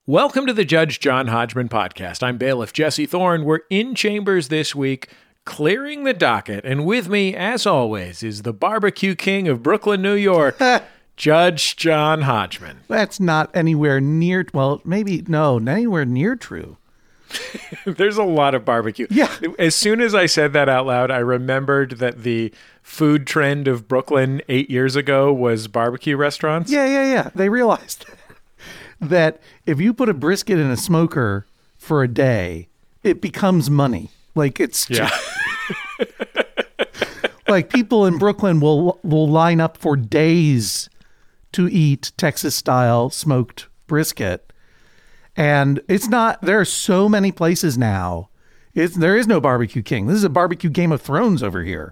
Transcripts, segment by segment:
Welcome to the Judge John Hodgman podcast. I'm bailiff Jesse Thorne. We're in chambers this week, clearing the docket. And with me, as always, is the barbecue king of Brooklyn, New York, Judge John Hodgman. That's not anywhere near, anywhere near true. There's a lot of barbecue. Yeah. As soon as I said that out loud, I remembered that the food trend of Brooklyn 8 years ago was barbecue restaurants. Yeah. They realized that if you put a brisket in a smoker for a day, it becomes money. Like it's like people in Brooklyn will line up for days to eat Texas style smoked brisket. And it's not, there are so many places now. There is no barbecue king. This is a barbecue Game of Thrones over here.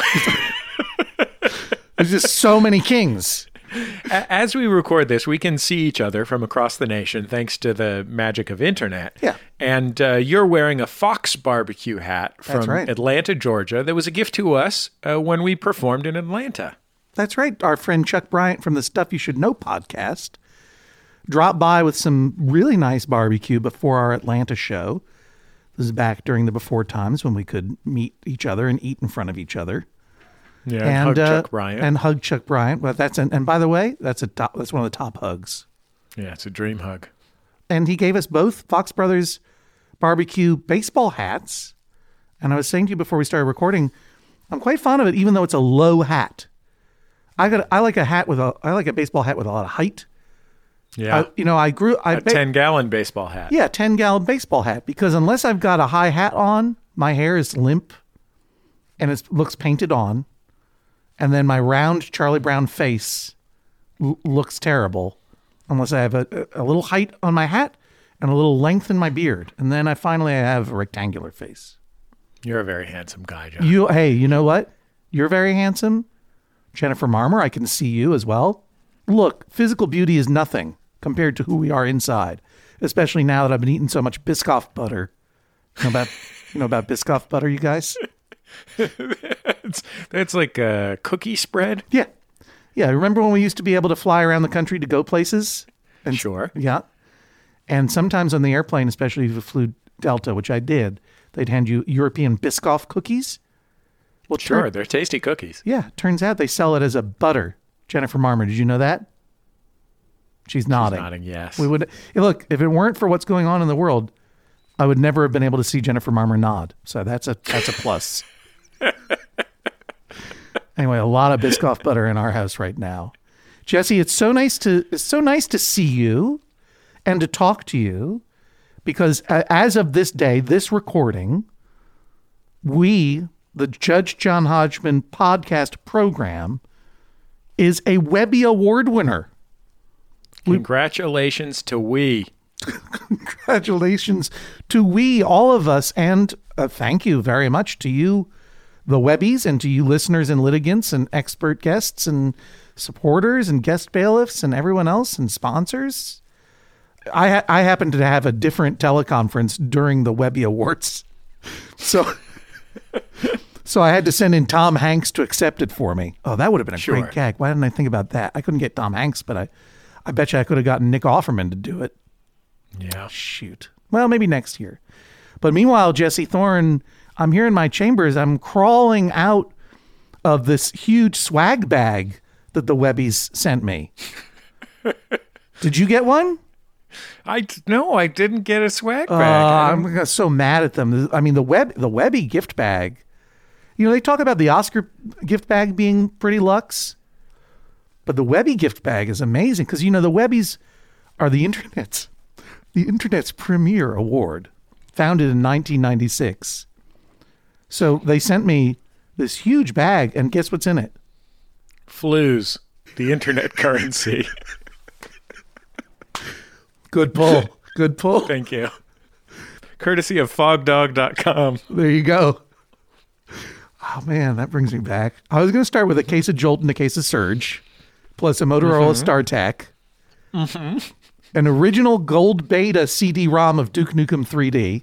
There's just so many kings. As we record this, we can see each other from across the nation thanks to the magic of internet. Yeah. And you're wearing a Fox barbecue hat from Atlanta, Georgia. That was a gift to us when we performed in Atlanta. That's right. Our friend Chuck Bryant from the Stuff You Should Know podcast dropped by with some really nice barbecue before our Atlanta show. This is back during the before times when we could meet each other and eat in front of each other. Yeah, and hug Chuck Bryant. And hug Chuck Bryant. Well, and by the way, that's one of the top hugs. Yeah, it's a dream hug. And he gave us both Fox Brothers barbecue baseball hats. And I was saying to you before we started recording, I'm quite fond of it, even though it's a low hat. I like a baseball hat with a lot of height. Yeah. A 10-gallon baseball hat. Yeah, 10-gallon baseball hat. Because unless I've got a high hat on, my hair is limp and it looks painted on. And then my round Charlie Brown face looks terrible unless I have a little height on my hat and a little length in my beard. And then I have a rectangular face. You're a very handsome guy, John. You know what? You're very handsome. Jennifer Marmer, I can see you as well. Look, physical beauty is nothing compared to who we are inside, especially now that I've been eating so much Biscoff butter. You know about Biscoff butter, you guys? That's like a cookie spread? Yeah. Remember when we used to be able to fly around the country to go places? Sure. Yeah. And sometimes on the airplane, especially if you flew Delta, which I did, they'd hand you European Biscoff cookies. Well, sure, they're tasty cookies. Yeah, turns out they sell it as a butter. Jennifer Marmer, did you know that? She's nodding. She's nodding, yes. Look, if it weren't for what's going on in the world, I would never have been able to see Jennifer Marmer nod. So that's a plus. Anyway, a lot of Biscoff butter in our house right now. Jesse, it's so nice to see you and to talk to you because as of this day, this recording, the Judge John Hodgman podcast program is a Webby Award winner. Congratulations to we. Congratulations to we, all of us, and thank you very much to you, the Webbies, and to you listeners and litigants and expert guests and supporters and guest bailiffs and everyone else and sponsors. I happened to have a different teleconference during the Webby Awards. So I had to send in Tom Hanks to accept it for me. Oh, that would have been a great gag. Why didn't I think about that? I couldn't get Tom Hanks, but I bet you I could have gotten Nick Offerman to do it. Yeah. Shoot. Well, maybe next year. But meanwhile, Jesse Thorne, I'm here in my chambers. I'm crawling out of this huge swag bag that the Webbies sent me. Did you get one? No, I didn't get a swag bag. I'm so mad at them. I mean, the Webby gift bag. They talk about the Oscar gift bag being pretty luxe, but the Webby gift bag is amazing because, the Webbies are the internet's premier award, founded in 1996. So they sent me this huge bag, and guess what's in it? Flues, the internet currency. Good pull. Good pull. Thank you. Courtesy of fogdog.com. There you go. Oh, man, that brings me back. I was going to start with a case of Jolt and a case of Surge, plus a Motorola StarTAC, an original gold beta CD-ROM of Duke Nukem 3D,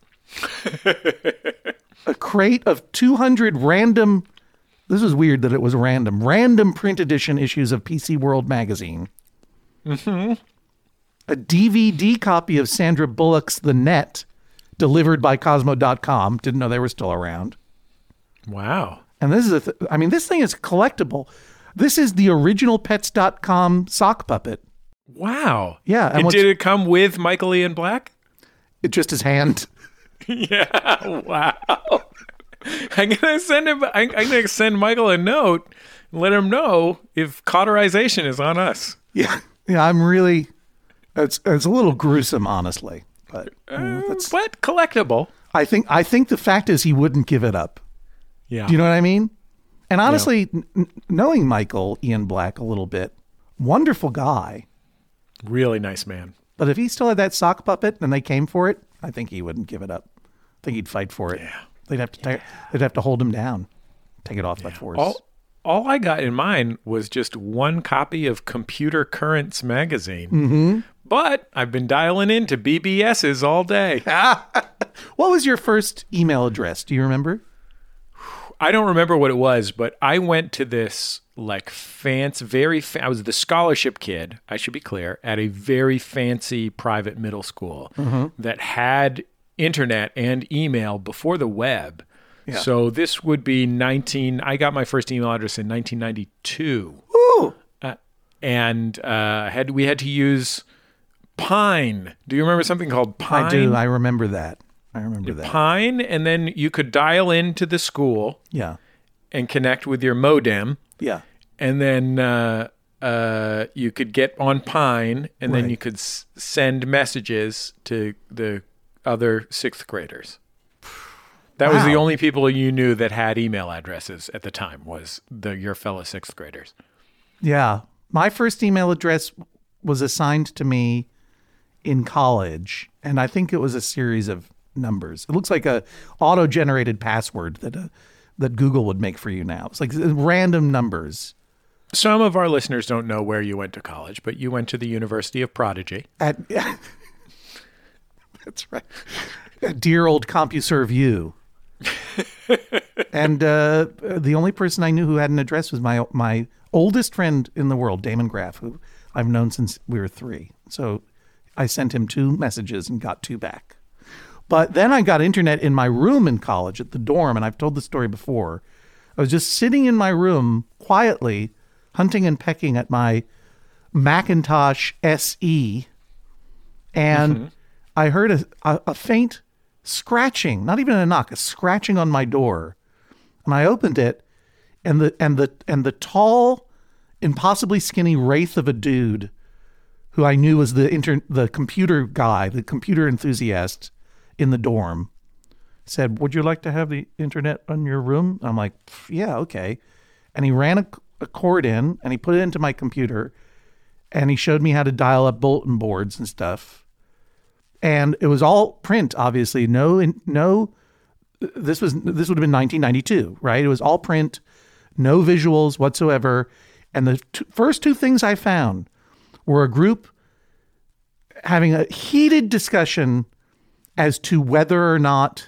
a crate of 200 random, this is weird that it was random print edition issues of PC World magazine, a DVD copy of Sandra Bullock's The Net, delivered by Cosmo.com. Didn't know they were still around. Wow. And this is this thing is collectible. This is the original Pets.com sock puppet. Wow. Yeah. And did it come with Michael Ian Black? It's just his hand. Yeah. Wow. I'm gonna send him. I'm gonna send Michael a note and let him know if cauterization is on us. Yeah. Yeah. I'm really. It's a little gruesome, honestly, but but collectible. I think the fact is he wouldn't give it up. Yeah. Do you know what I mean? And honestly, knowing Michael Ian Black a little bit, wonderful guy. Really nice man. But if he still had that sock puppet and they came for it, I think he wouldn't give it up. I think he'd fight for it. Yeah. They'd have to hold him down, take it off by force. All I got in mine was just one copy of Computer Currents magazine. Mm-hmm. But I've been dialing into BBS's all day. What was your first email address? Do you remember? I don't remember what it was, but I went to this like I was the scholarship kid, I should be clear, at a very fancy private middle school that had internet and email before the web. Yeah. So this would be I got my first email address in 1992. Ooh. And we had to use Pine. Do you remember something called Pine? I do. I remember that. Pine, and then you could dial into the school. Yeah. And connect with your modem. Yeah. And then you could get on Pine, and then you could send messages to the other sixth graders. That was the only people you knew that had email addresses at the time, was your fellow sixth graders. Yeah. My first email address was assigned to me in college, and I think it was a series of numbers. It looks like a auto-generated password that Google would make for you now. It's like random numbers. Some of our listeners don't know where you went to college, but you went to the University of Prodigy. That's right. At dear old CompuServe U. And the only person I knew who had an address was my oldest friend in the world, Damon Graff, who I've known since we were 3. So I sent him 2 messages and got 2 back. But then I got internet in my room in college at the dorm, and I've told this story before. I was just sitting in my room quietly, hunting and pecking at my Macintosh SE, and I heard a faint scratching, not even a knock, a scratching on my door. And I opened it, and the tall, impossibly skinny wraith of a dude who I knew was the computer guy, the computer enthusiast in the dorm, said, "Would you like to have the internet on your room?" I'm like, "Yeah, okay." And he ran a cord in, and he put it into my computer, and he showed me how to dial up bulletin boards and stuff. And it was all print, obviously. This would have been 1992, right? It was all print, no visuals whatsoever. And the first 2 things I found were a group having a heated discussion as to whether or not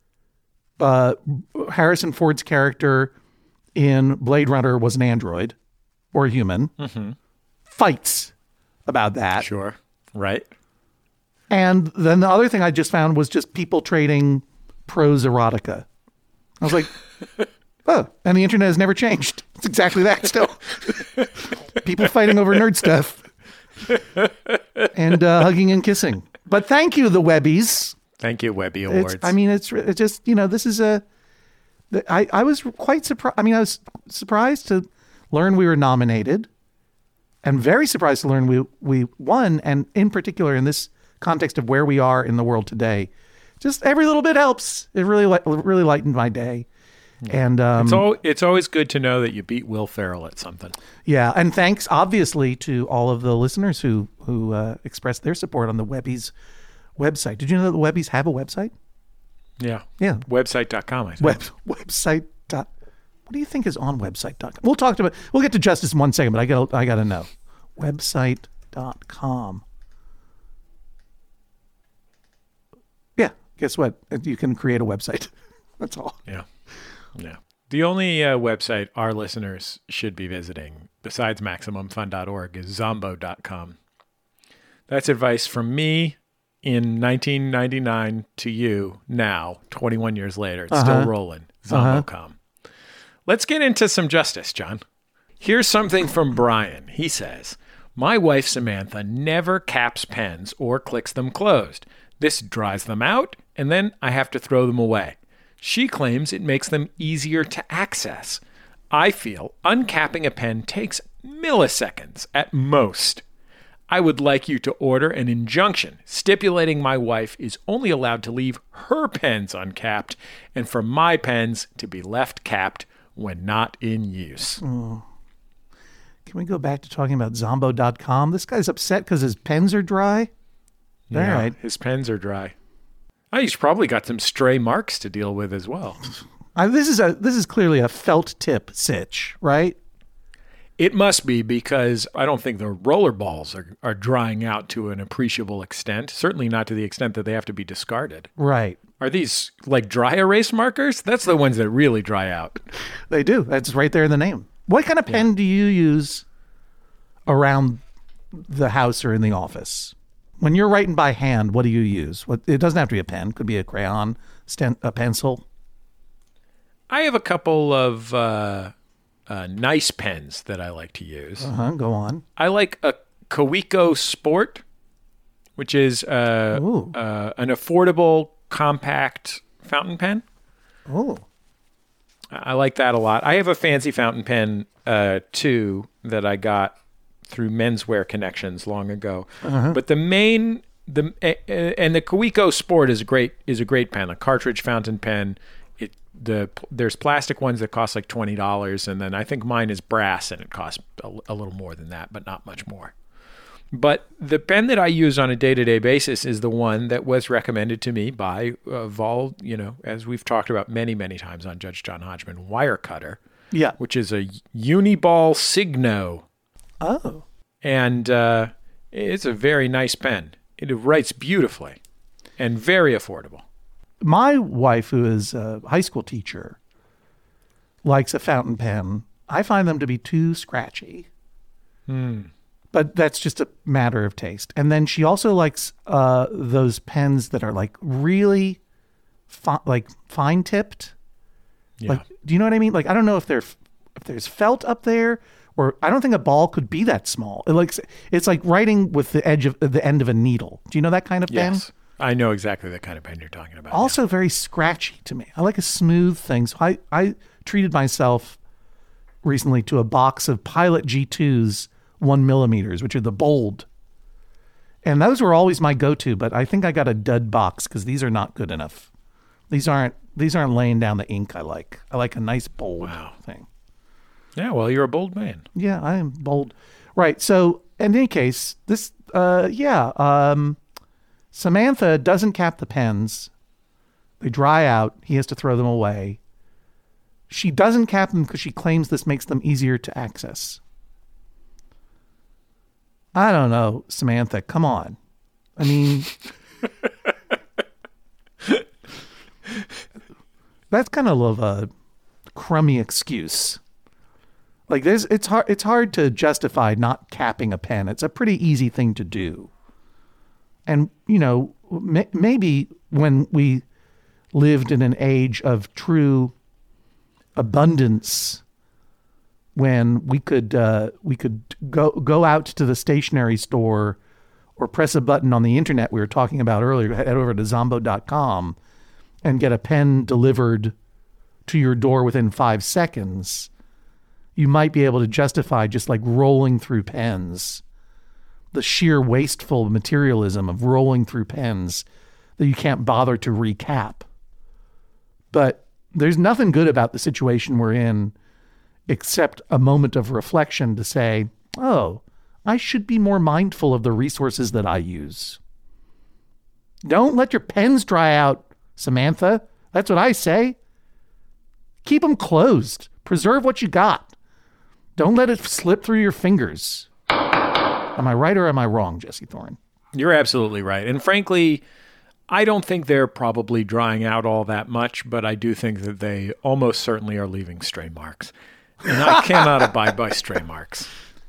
Harrison Ford's character in Blade Runner was an android or a human. Fights about that. Sure. Right. And then the other thing I just found was just people trading prose erotica. I was like, oh, and the internet has never changed. It's exactly that still. People fighting over nerd stuff and hugging and kissing. But thank you, the Webbies. Thank you, Webby Awards. It's just, this is I was quite surprised. I was surprised to learn we were nominated, and very surprised to learn we won. And in particular, in this context of where we are in the world today, just every little bit helps. It really lightened my day. And it's always good to know that you beat Will Ferrell at something. Yeah, and thanks obviously to all of the listeners who expressed their support on the Webbies website. Did you know that the Webbies have a website? Yeah. Website.com, I think. Website. What do you think is on website.com? We'll get to justice in 1 second, but I got to know. Website.com. Yeah, guess what? You can create a website. That's all. Yeah. The only website our listeners should be visiting, besides MaximumFun.org, is Zombo.com. That's advice from me in 1999 to you now, 21 years later. It's still rolling. Zombocom. Let's get into some justice, John. Here's something from Brian. He says, my wife, Samantha, never caps pens or clicks them closed. This dries them out, and then I have to throw them away. She claims it makes them easier to access. I feel uncapping a pen takes milliseconds at most. I would like you to order an injunction stipulating my wife is only allowed to leave her pens uncapped and for my pens to be left capped when not in use. Can we go back to talking about Zombo.com? This guy's upset because his pens are dry. Yeah, All right. His pens are dry. He's probably got some stray marks to deal with as well. This is clearly a felt tip sitch, right? It must be, because I don't think the roller balls are drying out to an appreciable extent. Certainly not to the extent that they have to be discarded. Right. Are these like dry erase markers? That's the ones that really dry out. They do. That's right there in the name. What kind of pen do you use around the house or in the office? When you're writing by hand, what do you use? It doesn't have to be a pen. It could be a crayon, a pencil. I have a couple of nice pens that I like to use. Go on. I like a Kaweco Sport, which is an affordable, compact fountain pen. Oh. I like that a lot. I have a fancy fountain pen, too, that I got through Menswear Connections long ago. But the Kaweco Sport is a great pen, a cartridge fountain pen. There's plastic ones that cost like $20, and then I think mine is brass, and it costs a little more than that, but not much more. But the pen that I use on a day-to-day basis is the one that was recommended to me by Vol, as we've talked about many, many times on Judge John Hodgman, Wirecutter, which is a Uniball Signo. Oh. And it's a very nice pen. It writes beautifully and very affordable. My wife, who is a high school teacher, likes a fountain pen. I find them to be too scratchy. But that's just a matter of taste. And then she also likes those pens that are like really fine tipped. Yeah. Like, do you know what I mean? Like, I don't know if there's felt up there, or I don't think a ball could be that small. It's like writing with the end of a needle. Do you know that kind of pen? Yes. I know exactly the kind of pen you're talking about. Also very scratchy to me. I like a smooth thing. So I treated myself recently to a box of Pilot G2s 1mm, which are the bold. And those were always my go-to, but I think I got a dud box because these are not good enough. These aren't laying down the ink I like. I like a nice bold thing. Yeah, well, you're a bold man. Yeah, I am bold. Right. So in any case, this, Samantha doesn't cap the pens. They dry out. He has to throw them away. She doesn't cap them because she claims this makes them easier to access. I don't know, Samantha. Come on. I mean, that's kind of a crummy excuse. Like it's hard to justify not capping a pen. It's a pretty easy thing to do. And, maybe when we lived in an age of true abundance, when we could go out to the stationery store or press a button on the internet we were talking about earlier, head over to Zombo.com and get a pen delivered to your door within 5 seconds, you might be able to justify just like rolling through pens. The sheer wasteful materialism of rolling through pens that you can't bother to recap. But there's nothing good about the situation we're in except a moment of reflection to say, oh, I should be more mindful of the resources that I use. Don't let your pens dry out, Samantha. That's what I say. Keep them closed. Preserve what you got. Don't let it slip through your fingers. Am I right or am I wrong, Jesse Thorne? You're absolutely right. And frankly, I don't think they're probably drying out all that much, but I do think that they almost certainly are leaving stray marks. And I cannot abide by stray marks.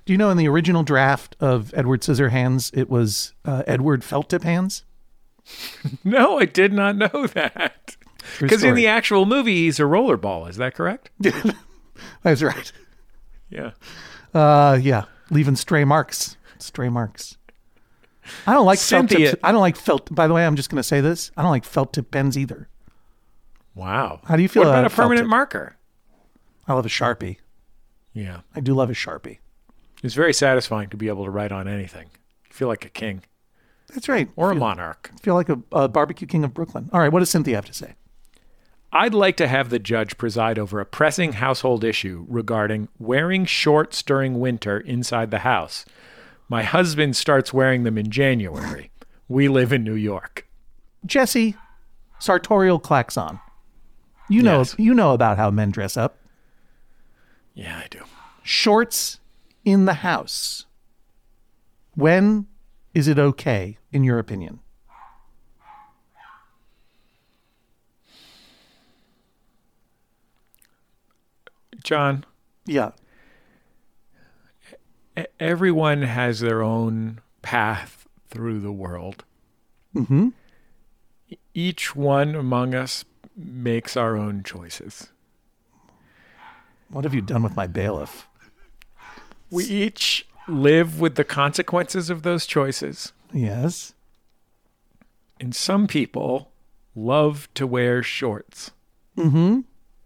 Do you know in the original draft of Edward Scissorhands, it was Edward Felt-Tip Hands? No, I did not know that. Because in the actual movie, he's a rollerball. Is that correct? That's right. Yeah. Yeah. Leaving stray marks. Stray marks. I don't like Cynthia. I don't like felt. By the way, I'm just going to say this. I don't like felt-tip pens either. Wow. How do you feel What about about a permanent felt-tip? marker? I love a Sharpie. Yeah. I do love a Sharpie. It's very satisfying to be able to write on anything. You feel like a king That's right. or a monarch. Feel like a barbecue king of Brooklyn. All right. What does Cynthia have to say? I'd like to have the judge preside over a pressing household issue regarding wearing shorts during winter inside the house. My husband starts wearing them in January. We live in New York. Jesse, sartorial klaxon. You know, Yes. you know about how men dress up. Yeah, I do. Shorts in the house. When is it okay, in your opinion? John, Yeah. everyone has their own path through the world. Mm-hmm. Each one among us makes our own choices. What have you done with my bailiff? We each live with the consequences of those choices. Yes. And some people love to wear shorts. Mm-hmm.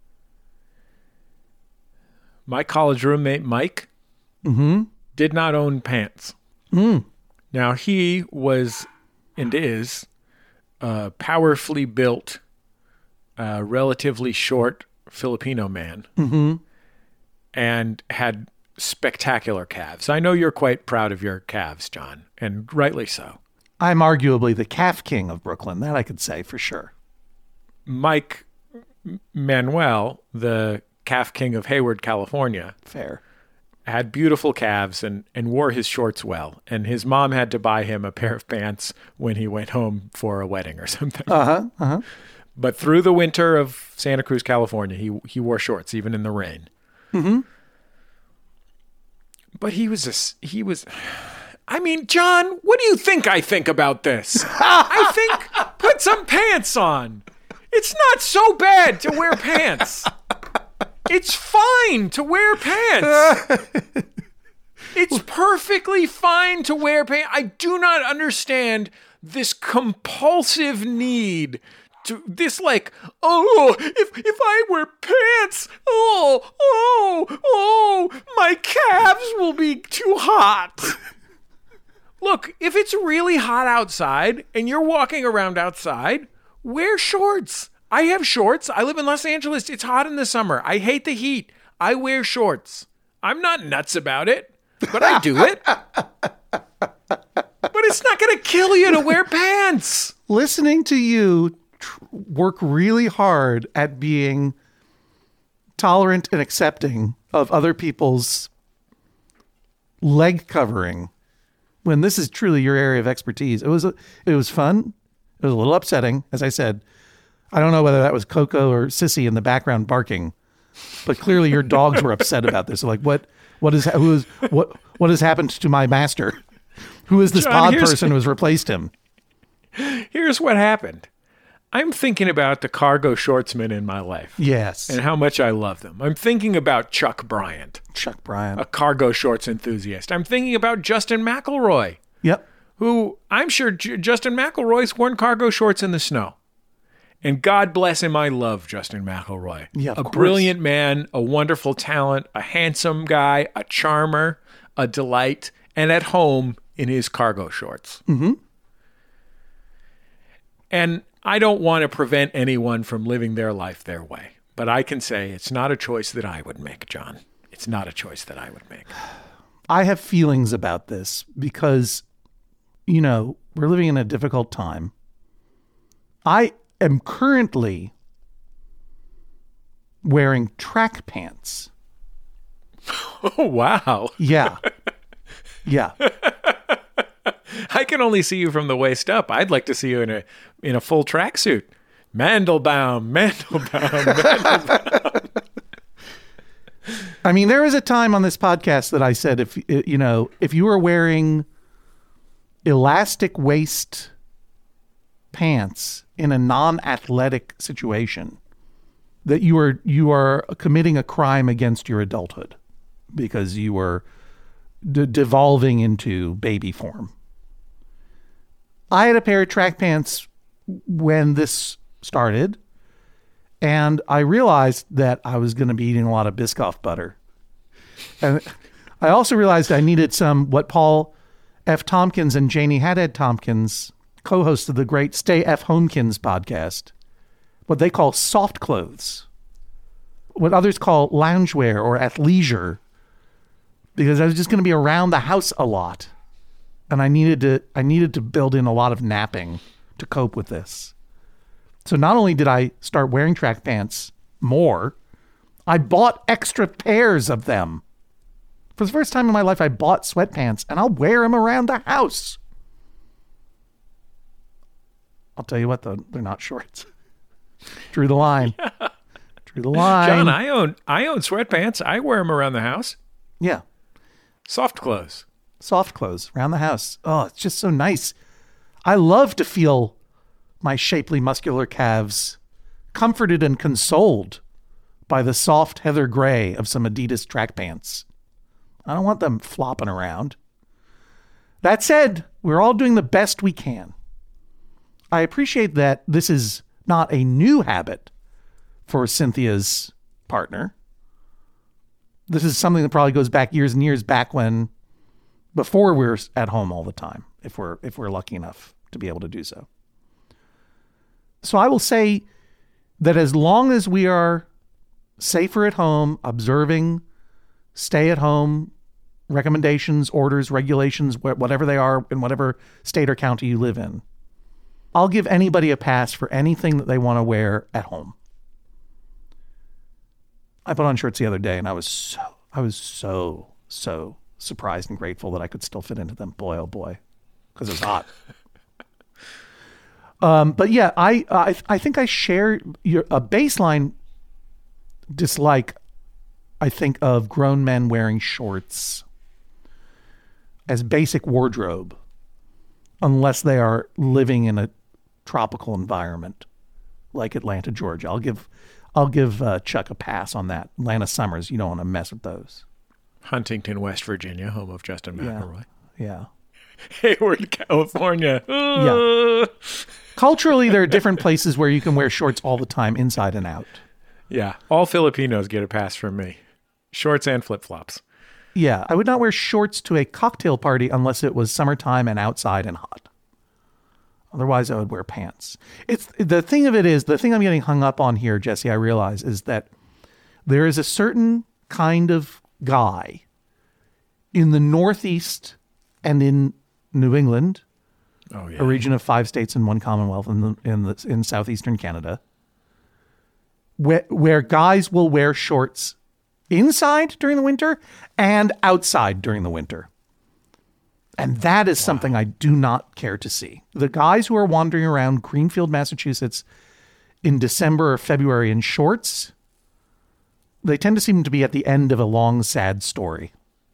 My college roommate, Mike, did not own pants. Mm. Now, he was and is a powerfully built, relatively short Filipino man and had spectacular calves. I know you're quite proud of your calves, John, and rightly so. I'm arguably the calf king of Brooklyn. That I could say for sure. Mike Manuel, the calf king of Hayward, California, Fair. had beautiful calves and wore his shorts well. And his mom had to buy him a pair of pants when he went home for a wedding or something. Uh-huh. Uh-huh. But through the winter of Santa Cruz, California, he wore shorts, even in the rain. Mm-hmm. But I mean, John, what do you think I think about this? I think put some pants on. It's not so bad to wear pants. It's fine to wear pants. It's perfectly fine to wear pants. I do not understand this compulsive need to this if I wear pants, my calves will be too hot. Look, if it's really hot outside and you're walking around outside, wear shorts. I have shorts. I live in Los Angeles. It's hot in the summer. I hate the heat. I wear shorts. I'm not nuts about it, but I do it. But it's not going to kill you to wear pants. Listening to you work really hard at being tolerant and accepting of other people's leg covering when this is truly your area of expertise. It was fun. It was a little upsetting, as I said. I don't know whether that was Coco or Sissy in the background barking, but clearly your dogs were upset about this. Like, what has happened to my master? Who is this John, pod person who has replaced him? Here's what happened. I'm thinking about the cargo shortsmen in my life. Yes. And how much I love them. I'm thinking about Chuck Bryant, Chuck Bryant. a cargo shorts enthusiast. I'm thinking about Justin McElroy, Yep. who I'm sure Justin McElroy's worn cargo shorts in the snow. And God bless him, I love Justin McElroy. Yeah, of a course. brilliant man, a wonderful talent, a handsome guy, a charmer, a delight, and at home in his cargo shorts. Mm-hmm. And I don't want to prevent anyone from living their life their way. But I can say it's not a choice that I would make, John. It's not a choice that I would make. I have feelings about this because, we're living in a difficult time. I am currently wearing track pants. Oh, wow. Yeah. Yeah. I can only see you from the waist up. I'd like to see you in a full tracksuit. Mandelbaum. I mean, there was a time on this podcast that I said, if you were wearing elastic waist pants in a non-athletic situation, that you are committing a crime against your adulthood because you were devolving into baby form. I had a pair of track pants when this started, and I realized that I was going to be eating a lot of Biscoff butter. And I also realized I needed some, what Paul F. Tompkins and Janie Haddad Tompkins, co-hosts of the great Stay F. Homekins podcast, what they call soft clothes, what others call loungewear or athleisure, because I was just going to be around the house a lot. And I needed to build in a lot of napping to cope with this. So not only did I start wearing track pants more, I bought extra pairs of them. For the first time in my life, I bought sweatpants, and I'll wear them around the house. I'll tell you what, though, they're not shorts. Drew the line. Yeah. Drew the line. John, I own sweatpants. I wear them around the house. Yeah. Soft clothes. Soft clothes around the house. Oh, it's just so nice. I love to feel my shapely muscular calves comforted and consoled by the soft heather gray of some Adidas track pants. I don't want them flopping around. That said, we're all doing the best we can. I appreciate that this is not a new habit for Cynthia's partner. This is something that probably goes back years and years back before we were at home all the time, if we're lucky enough to be able to do so. So I will say that as long as we are safer at home, observing stay-at-home recommendations, orders, regulations, whatever they are in whatever state or county you live in, I'll give anybody a pass for anything that they want to wear at home. I put on shorts the other day, and I was so surprised and grateful that I could still fit into them. Boy, oh boy, because it was hot. But yeah, I think I share a baseline dislike, I think, of grown men wearing shorts as basic wardrobe, unless they are living in a tropical environment like Atlanta, Georgia. I'll give Chuck a pass on that. Atlanta summers, you don't want to mess with those. Huntington, West Virginia, home of Justin McElroy. Yeah. Hayward, California. Yeah. Culturally, there are different places where you can wear shorts all the time, inside and out. Yeah. All Filipinos get a pass from me. Shorts and flip-flops. Yeah. I would not wear shorts to a cocktail party unless it was summertime and outside and hot. Otherwise, I would wear pants. The thing I'm getting hung up on here, Jesse, I realize, is that there is a certain kind of guy in the Northeast and in New England, a region of 5 states and 1 Commonwealth in southeastern Canada, where guys will wear shorts inside during the winter and outside during the winter. And that is something I do not care to see. The guys who are wandering around Greenfield, Massachusetts in December or February in shorts, they tend to seem to be at the end of a long, sad story.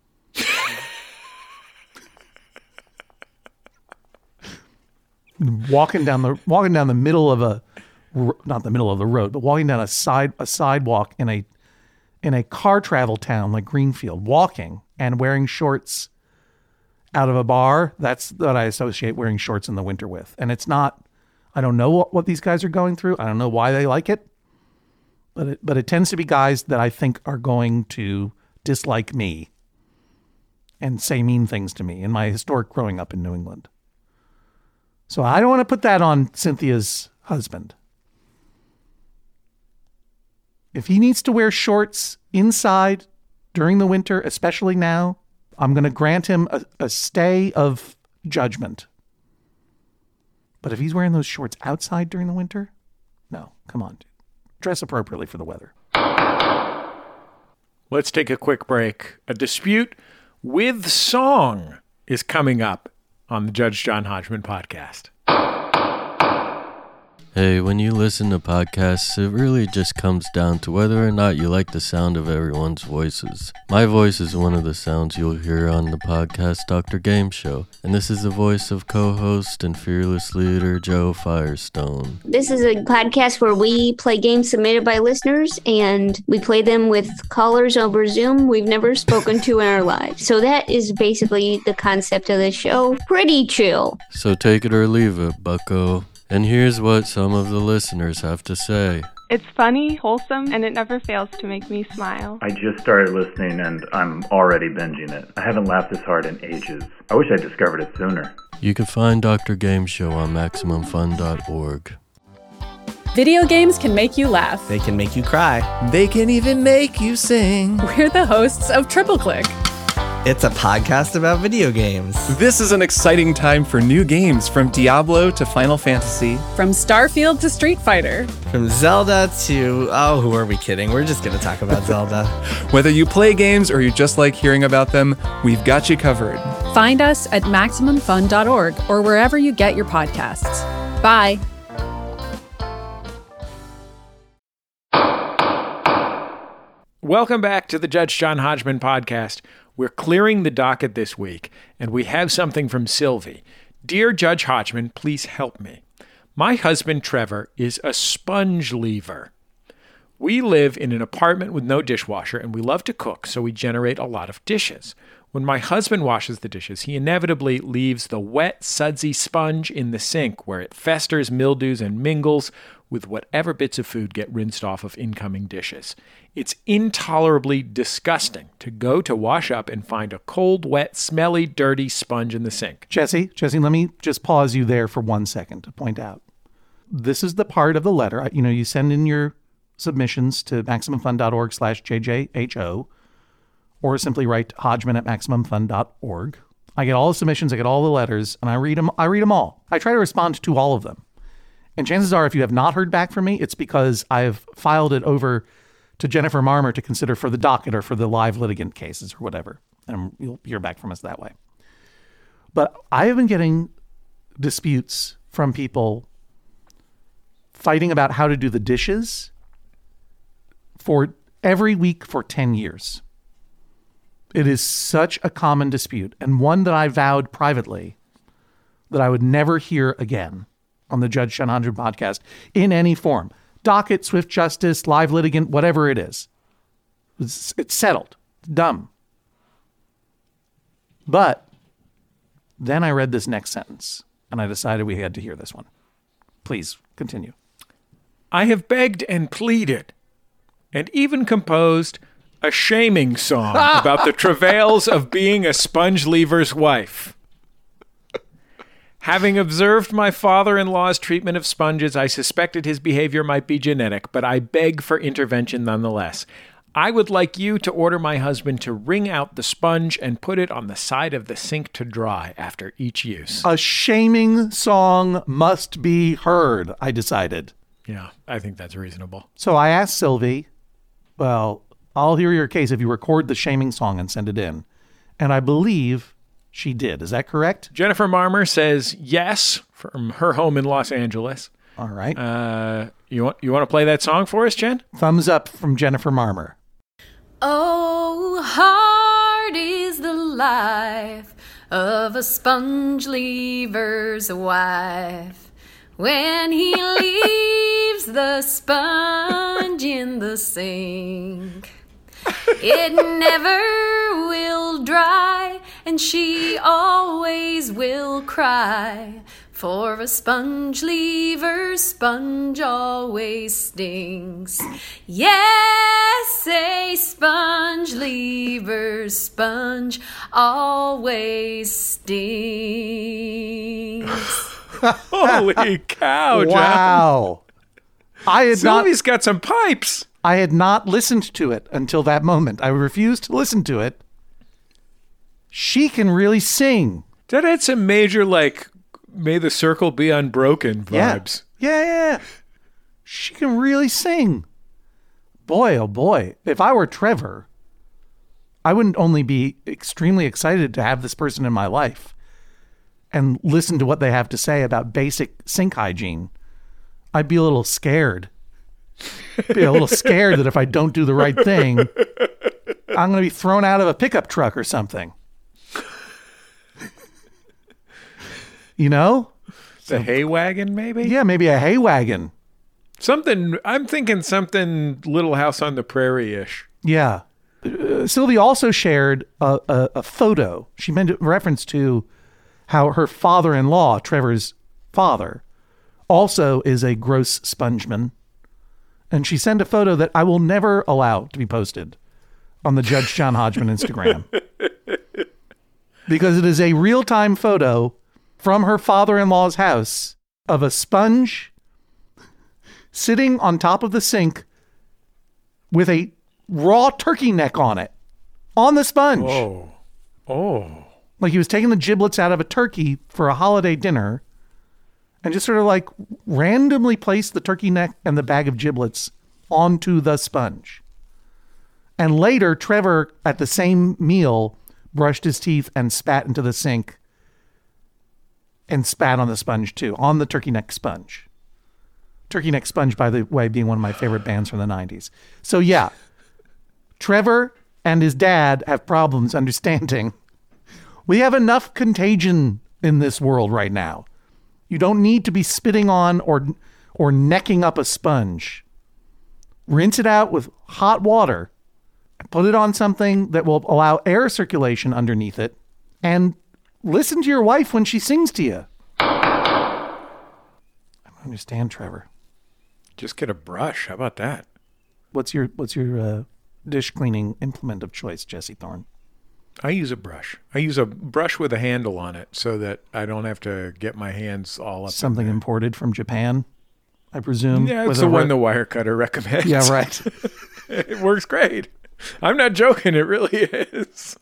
Walking down the middle of not the middle of the road, but walking down a sidewalk in a car travel town like Greenfield, walking and wearing shorts out of a bar. That's what I associate wearing shorts in the winter with. And it's not, I don't know what these guys are going through. I don't know why they like it, but it tends to be guys that I think are going to dislike me and say mean things to me in my historic growing up in New England. So I don't want to put that on Cynthia's husband. If he needs to wear shorts inside during the winter, especially now, I'm going to grant him a stay of judgment. But if he's wearing those shorts outside during the winter, no, come on, dude. Dress appropriately for the weather. Let's take a quick break. A dispute with song is coming up on the Judge John Hodgman podcast. Hey, when you listen to podcasts, it really just comes down to whether or not you like the sound of everyone's voices. My voice is one of the sounds you'll hear on the podcast Dr. Game Show, and this is the voice of co-host and fearless leader Joe Firestone. This is a podcast where we play games submitted by listeners, and we play them with callers over Zoom we've never spoken to in our lives. So that is basically the concept of the show. Pretty chill. So take it or leave it, bucko. And here's what some of the listeners have to say. It's funny, wholesome, and it never fails to make me smile. I just started listening and I'm already binging it. I haven't laughed this hard in ages. I wish I discovered it sooner. You can find Dr. Game Show on MaximumFun.org. Video games can make you laugh. They can make you cry. They can even make you sing. We're the hosts of Triple Click. It's a podcast about video games. This is an exciting time for new games, from Diablo to Final Fantasy. From Starfield to Street Fighter. From Zelda to... oh, who are we kidding? We're just going to talk about Zelda. Whether you play games or you just like hearing about them, we've got you covered. Find us at MaximumFun.org or wherever you get your podcasts. Bye. Welcome back to the Judge John Hodgman podcast. We're clearing the docket this week, and we have something from Sylvie. Dear Judge Hodgman, please help me. My husband, Trevor, is a sponge leaver. We live in an apartment with no dishwasher, and we love to cook, so we generate a lot of dishes. When my husband washes the dishes, he inevitably leaves the wet, sudsy sponge in the sink, where it festers, mildews, and mingles with whatever bits of food get rinsed off of incoming dishes. It's intolerably disgusting to go to wash up and find a cold, wet, smelly, dirty sponge in the sink. Jesse, let me just pause you there for 1 second to point out. This is the part of the letter. You send in your submissions to MaximumFun.org/JJHO, or simply write Hodgman@MaximumFun.org. I get all the submissions, I get all the letters, and I read them all. I try to respond to all of them. And chances are, if you have not heard back from me, it's because I've filed it over to Jennifer Marmer to consider for the docket or for the live litigant cases or whatever. And you'll hear back from us that way. But I have been getting disputes from people fighting about how to do the dishes for every week for 10 years. It is such a common dispute, and one that I vowed privately that I would never hear again on the Judge John Hodgman podcast in any form. Docket, swift justice, live litigant, whatever it is. It's settled. It's dumb. But then I read this next sentence, and I decided we had to hear this one. Please, continue. I have begged and pleaded, and even composed a shaming song about the travails of being a sponge leaver's wife. Having observed my father-in-law's treatment of sponges, I suspected his behavior might be genetic, but I beg for intervention nonetheless. I would like you to order my husband to wring out the sponge and put it on the side of the sink to dry after each use. A shaming song must be heard, I decided. Yeah, I think that's reasonable. So I asked Sylvie, well, I'll hear your case if you record the shaming song and send it in. And I believe she did. Is that correct? Jennifer Marmer says yes from her home in Los Angeles. All right. You want to play that song for us, Jen? Thumbs up from Jennifer Marmer. Oh, hard is the life of a sponge leaver's wife when he leaves the sponge in the sink. It never will dry, and she always will cry. For a sponge leaver's sponge always stings. Yes, a sponge leaver's sponge always stings. Holy cow, John. Wow. Sylvie's got some pipes. I had not listened to it until that moment. I refused to listen to it. She can really sing. That had some major, May the Circle Be Unbroken vibes. Yeah. She can really sing. Boy, oh boy. If I were Trevor, I wouldn't only be extremely excited to have this person in my life and listen to what they have to say about basic sink hygiene. I'd be a little scared. Be a little scared that if I don't do the right thing, I'm going to be thrown out of a pickup truck or something. You know? The hay wagon, maybe? Yeah, maybe a hay wagon. I'm thinking something Little House on the Prairie-ish. Yeah. Sylvia also shared a photo. She made reference to how her father-in-law, Trevor's father, also is a gross spongeman. And she sent a photo that I will never allow to be posted on the Judge John Hodgman Instagram. Because it is a real-time photo from her father-in-law's house of a sponge sitting on top of the sink with a raw turkey neck on it, on the sponge. Oh. Like he was taking the giblets out of a turkey for a holiday dinner and just sort of like randomly placed the turkey neck and the bag of giblets onto the sponge. And later, Trevor, at the same meal, brushed his teeth and spat into the sink and spat on the sponge too, on the turkey neck sponge. Turkey Neck Sponge, by the way, being one of my favorite bands from the 90s. So yeah, Trevor and his dad have problems understanding. We have enough contagion in this world right now. You don't need to be spitting on or necking up a sponge. Rinse it out with hot water. Put it on something that will allow air circulation underneath it. And listen to your wife when she sings to you. I don't understand, Trevor. Just get a brush. How about that? What's your dish cleaning implement of choice, Jesse Thorne? I use a brush. I use a brush with a handle on it so that I don't have to get my hands all up. Something imported from Japan, I presume. Yeah, it's the one the wire cutter recommends. Yeah, right. It works great. I'm not joking. It really is.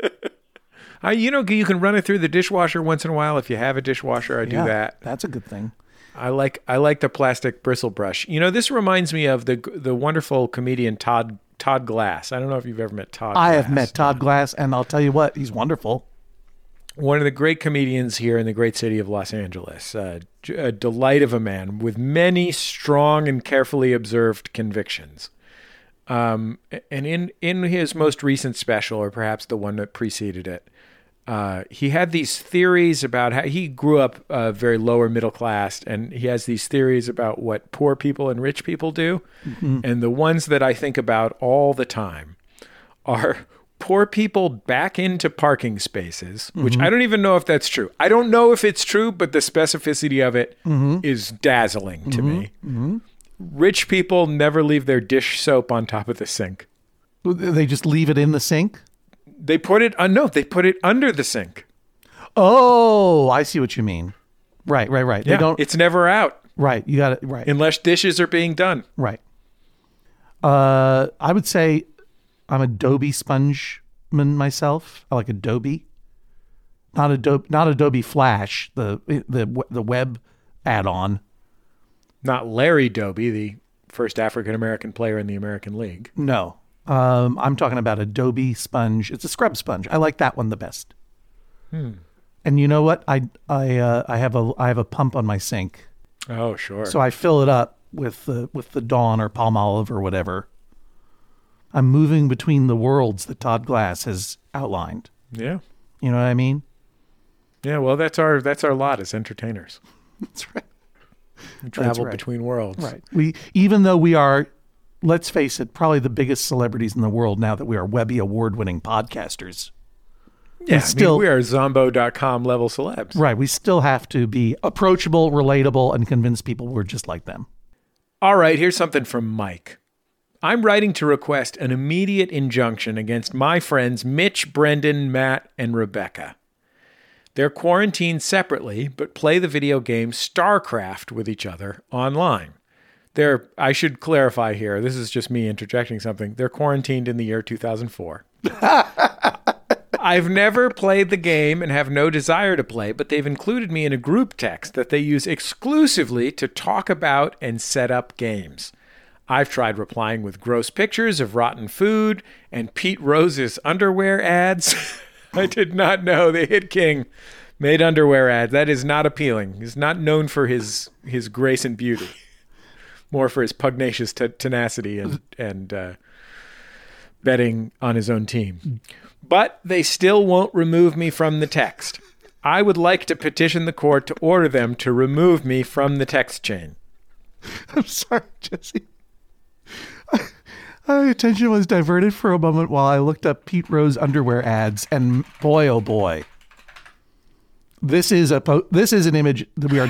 You can run it through the dishwasher once in a while. If you have a dishwasher, I do that. That's a good thing. I like the plastic bristle brush. This reminds me of the wonderful comedian Todd Glass. I don't know if you've ever met Todd Glass. I have met Todd Glass, and I'll tell you what, he's wonderful. One of the great comedians here in the great city of Los Angeles. A delight of a man with many strong and carefully observed convictions. And in his most recent special, or perhaps the one that preceded it, he had these theories about how he grew up very lower middle class, and he has these theories about what poor people and rich people do. Mm-hmm. And the ones that I think about all the time are poor people back into parking spaces, which I don't even know if that's true. I don't know if it's true, but the specificity of it is dazzling to me. Mm-hmm. Rich people never leave their dish soap on top of the sink. They just leave it in the sink? They put it they put it under the sink. Oh, I see what you mean. Right. Yeah, it's never out. Right, you got it, right. Unless dishes are being done. Right. I would say I'm Adobe spongeman myself. I like Adobe. Not Adobe Flash, the web add-on. Not Larry Doby, the first African-American player in the American League. No. I'm talking about Adobe sponge. It's a scrub sponge. I like that one the best. And you know what? I have a pump on my sink. Oh, sure. So I fill it up with the Dawn or Palmolive or whatever. I'm moving between the worlds that Todd Glass has outlined. Yeah. You know what I mean? Yeah, well, that's our lot as entertainers. That's right. We travel between worlds. Right. Even though we are, let's face it, probably the biggest celebrities in the world now that we are Webby award-winning podcasters. Yeah, we are Zombo.com level celebs. Right. We still have to be approachable, relatable, and convince people we're just like them. All right, here's something from Mike. I'm writing to request an immediate injunction against my friends Mitch, Brendan, Matt, and Rebecca. They're quarantined separately, but play the video game StarCraft with each other online. I should clarify here, this is just me interjecting something. They're quarantined in the year 2004. I've never played the game and have no desire to play, but they've included me in a group text that they use exclusively to talk about and set up games. I've tried replying with gross pictures of rotten food and Pete Rose's underwear ads. I did not know the Hit King made underwear ads. That is not appealing. He's not known for his grace and beauty. more for his pugnacious tenacity and betting on his own team. But they still won't remove me from the text. I would like to petition the court to order them to remove me from the text chain. I'm sorry, Jesse. My attention was diverted for a moment while I looked up Pete Rose underwear ads, and boy, oh boy, this is an image that we are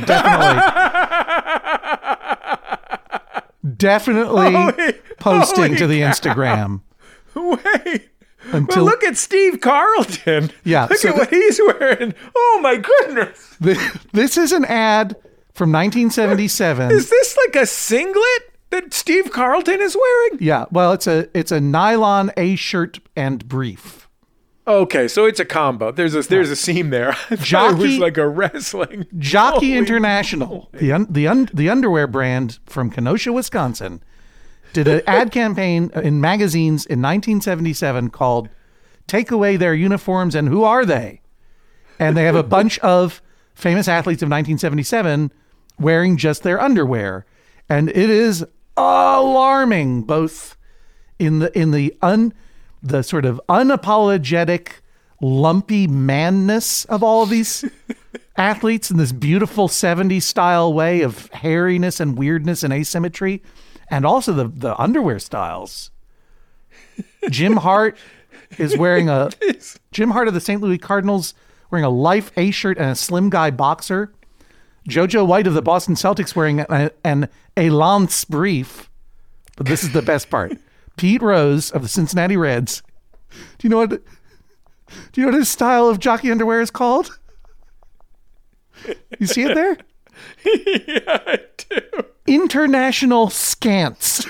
definitely posting to the Instagram. Wait. Well, look at Steve Carlton. Yeah. Look at what he's wearing. Oh, my goodness. This is an ad from 1977. Is this like a singlet that Steve Carlton is wearing? Yeah. Well, it's a nylon A-shirt and brief. Okay, so it's a combo. There's a seam there. I thought it was like a wrestling. Jockey International, the underwear brand from Kenosha, Wisconsin, did an ad campaign in magazines in 1977 called "Take Away Their Uniforms and Who Are They?" And they have a bunch of famous athletes of 1977 wearing just their underwear, and it is alarming, both in the sort of unapologetic, lumpy manness of all of these athletes in this beautiful 70s style way of hairiness and weirdness and asymmetry, and also the underwear styles. Jim Hart is wearing Jim Hart of the St. Louis Cardinals wearing a Life A shirt and a Slim Guy boxer. JoJo White of the Boston Celtics wearing an Elance brief. But this is the best part. Pete Rose of the Cincinnati Reds. Do you know what his style of jockey underwear is called? You see it there? Yeah, I do. International Skants.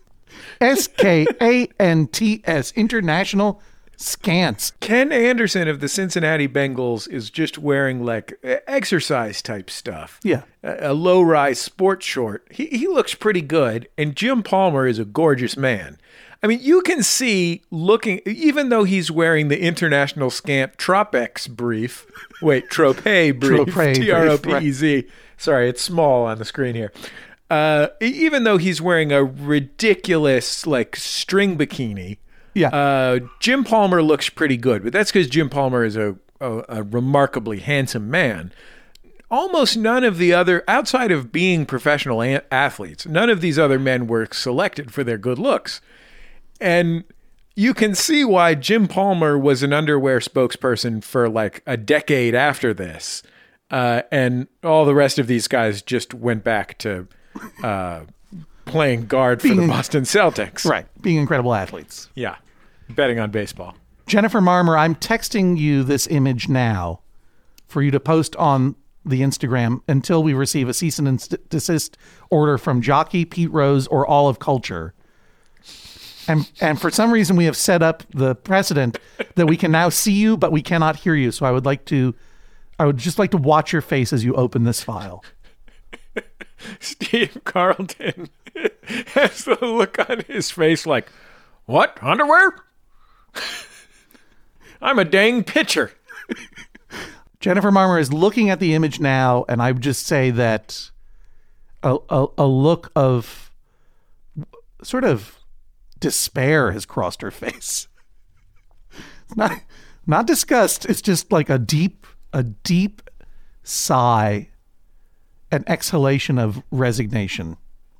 SKANTS. International Skants. Ken Anderson of the Cincinnati Bengals is just wearing like exercise type stuff. Yeah. A low-rise sports short. He looks pretty good. And Jim Palmer is a gorgeous man. I mean, you can see looking, even though he's wearing the International Scant Tropex brief. Wait, Trope brief. TROPEZ. Right. Sorry, it's small on the screen here. Even though he's wearing a ridiculous like string bikini. Yeah. Jim Palmer looks pretty good, but that's because Jim Palmer is a remarkably handsome man. Almost none of the other, outside of being professional athletes, none of these other men were selected for their good looks. And you can see why Jim Palmer was an underwear spokesperson for like a decade after this. And all the rest of these guys just went back to playing guard for the Boston Celtics. Right. Being incredible athletes. Yeah. Betting on baseball. Jennifer Marmer, I'm texting you this image now for you to post on the Instagram until we receive a cease and desist order from Jockey, Pete Rose, or all of culture. And for some reason, we have set up the precedent that we can now see you, but we cannot hear you. So I would just like to watch your face as you open this file. Steve Carlton has the look on his face like, what? Underwear? I'm a dang pitcher. Jennifer Marmer is looking at the image now, and I would just say that a look of sort of despair has crossed her face. It's not disgust. It's just like a deep sigh, an exhalation of resignation.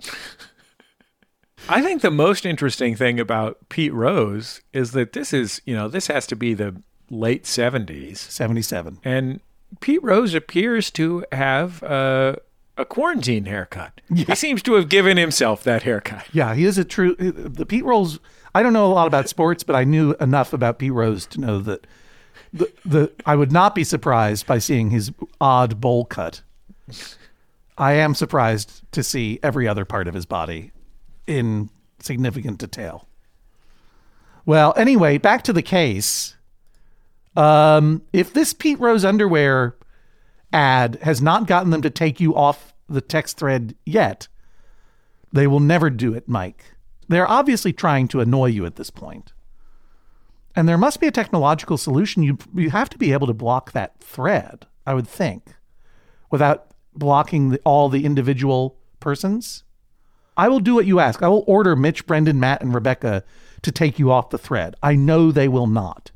I think the most interesting thing about Pete Rose is that this has to be the late 70s. 77. And Pete Rose appears to have a quarantine haircut. Yeah. He seems to have given himself that haircut. Yeah, he is the Pete Rose. I don't know a lot about sports, but I knew enough about Pete Rose to know that I would not be surprised by seeing his odd bowl cut. I am surprised to see every other part of his body in significant detail. Well, anyway, back to the case. If this Pete Rose underwear ad has not gotten them to take you off the text thread yet, they will never do it, Mike. They're obviously trying to annoy you at this point. And there must be a technological solution. You have to be able to block that thread, I would think, without blocking all the individual persons. I will do what you ask. I will order Mitch, Brendan, Matt, and Rebecca to take you off the thread. I know they will not.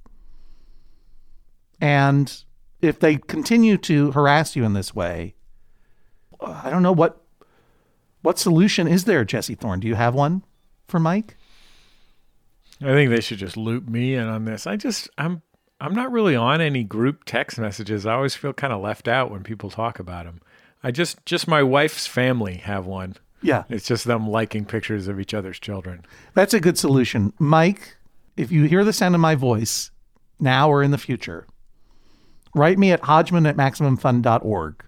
And if they continue to harass you in this way, I don't know what solution is there, Jesse Thorne? Do you have one for Mike? I think they should just loop me in on this. I'm not really on any group text messages. I always feel kind of left out when people talk about them. Just my wife's family have one. Yeah. It's just them liking pictures of each other's children. That's a good solution. Mike, if you hear the sound of my voice now or in the future, write me at hodgman@maximumfun.org.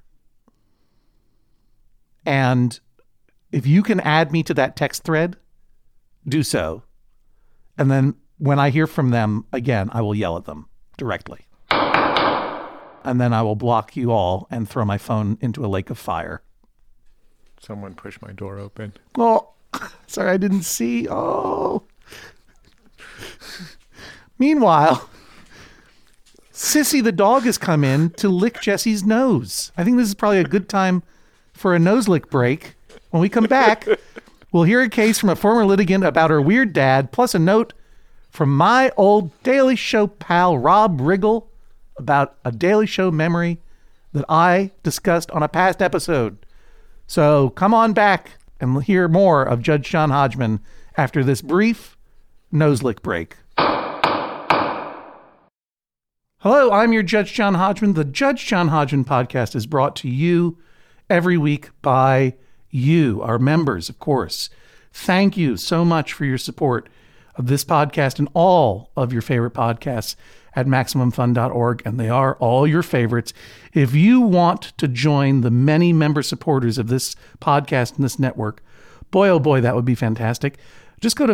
And if you can add me to that text thread, do so. And then when I hear from them again, I will yell at them directly. And then I will block you all and throw my phone into a lake of fire. Someone pushed my door open. Oh, sorry, I didn't see. Oh. Meanwhile, Sissy the dog has come in to lick Jesse's nose. I think this is probably a good time for a nose lick break. When we come back, we'll hear a case from a former litigant about her weird dad, plus a note from my old Daily Show pal, Rob Riggle, about a Daily Show memory that I discussed on a past episode. So come on back and hear more of Judge John Hodgman after this brief nose lick break. Hello, I'm your Judge John Hodgman. The Judge John Hodgman podcast is brought to you every week by you, our members, of course. Thank you so much for your support of this podcast and all of your favorite podcasts at MaximumFun.org, and they are all your favorites. If you want to join the many member supporters of this podcast and this network, boy, oh boy, that would be fantastic. Just go to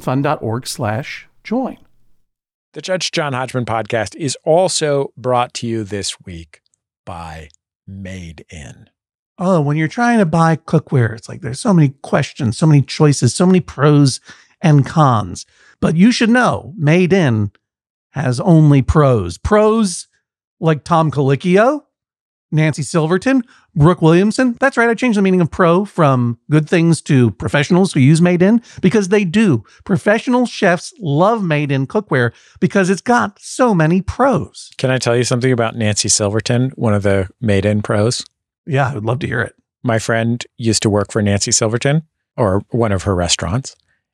MaximumFun.org/join. The Judge John Hodgman podcast is also brought to you this week by Made In. Oh, when you're trying to buy cookware, it's like there's so many questions, so many choices, so many pros and cons. But you should know, Made In has only pros. Pros like Tom Colicchio, Nancy Silverton, Brooke Williamson. That's right, I changed the meaning of pro from good things to professionals who use Made In, because they do. Professional chefs love Made In cookware because it's got so many pros. Can I tell you something about Nancy Silverton, one of the Made In pros? Yeah, I would love to hear it. My friend used to work for Nancy Silverton, or one of her restaurants.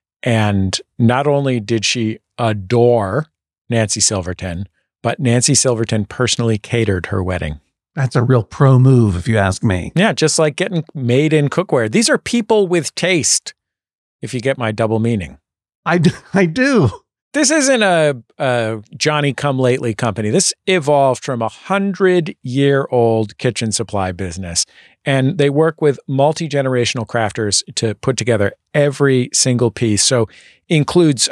And not only did she adore Nancy Silverton, but Nancy Silverton personally catered her wedding. That's a real pro move, if you ask me. Yeah, just like getting Made In cookware. These are people with taste, if you get my double meaning. I do. This isn't a Johnny-come-lately company. This evolved from a 100-year-old kitchen supply business, and they work with multi-generational crafters to put together every single piece. So includes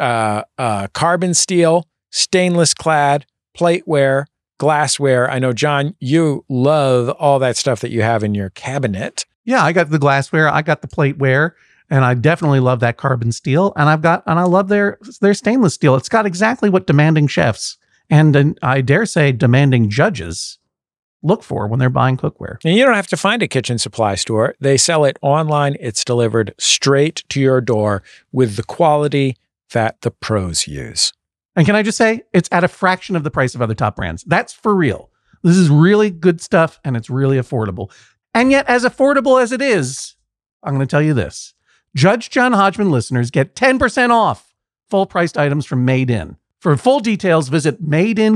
carbon steel, stainless clad, plateware, glassware. I know, John, you love all that stuff that you have in your cabinet. Yeah, I got the glassware, I got the plateware. And I definitely love that carbon steel. And I love their stainless steel. It's got exactly what demanding chefs and I dare say demanding judges look for when they're buying cookware. And you don't have to find a kitchen supply store. They sell it online. It's delivered straight to your door with the quality that the pros use. And can I just say, it's at a fraction of the price of other top brands. That's for real. This is really good stuff and it's really affordable. And yet, as affordable as it is, I'm going to tell you this. Judge John Hodgman listeners get 10% off full-priced items from Made In. For full details, visit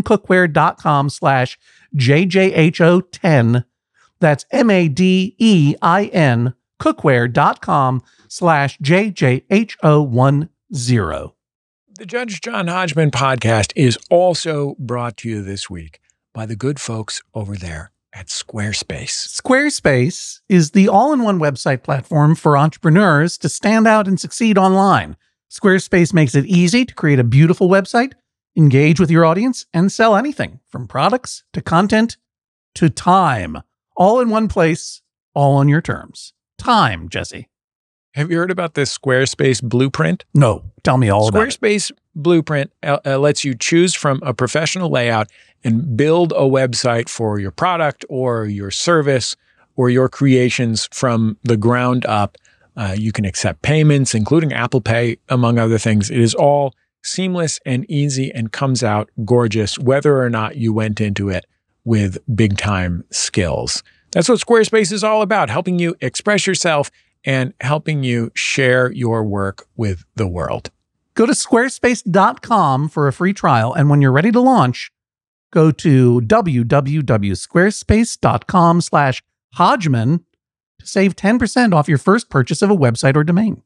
madeincookware.com/JJHO10. That's MADEIN cookware.com/JJHO10. The Judge John Hodgman podcast is also brought to you this week by the good folks over there at Squarespace. Squarespace is the all-in-one website platform for entrepreneurs to stand out and succeed online. Squarespace makes it easy to create a beautiful website, engage with your audience, and sell anything from products to content to time. All in one place, all on your terms. Time, Jesse. Have you heard about this Squarespace blueprint? No. Tell me all about it. Squarespace blueprint lets you choose from a professional layout and build a website for your product or your service or your creations from the ground up You can accept payments, including Apple Pay, among other things. It is all seamless and easy and comes out gorgeous, whether or not you went into it with big time skills. That's what Squarespace is all about, helping you express yourself and helping you share your work with the world. Go to squarespace.com for a free trial. And when you're ready to launch, go to www.squarespace.com/Hodgman to save 10% off your first purchase of a website or domain.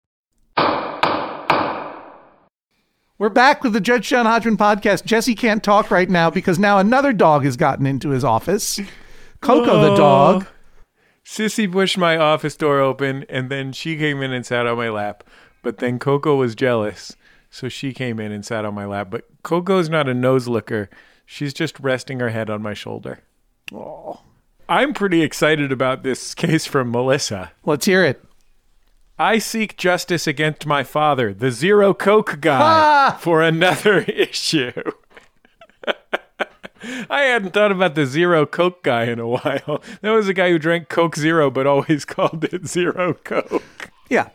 We're back with the Judge John Hodgman podcast. Jesse can't talk right now because now another dog has gotten into his office. Coco the dog. Sissy pushed my office door open, and then she came in and sat on my lap. But then Coco was jealous, so she came in and sat on my lap. But Coco's not a nose licker. She's just resting her head on my shoulder. Oh, I'm pretty excited about this case from Melissa. Let's hear it. I seek justice against my father, the Zero Coke guy, for another issue. I hadn't thought about the Zero Coke guy in a while. That was a guy who drank Coke Zero, but always called it Zero Coke. Yeah.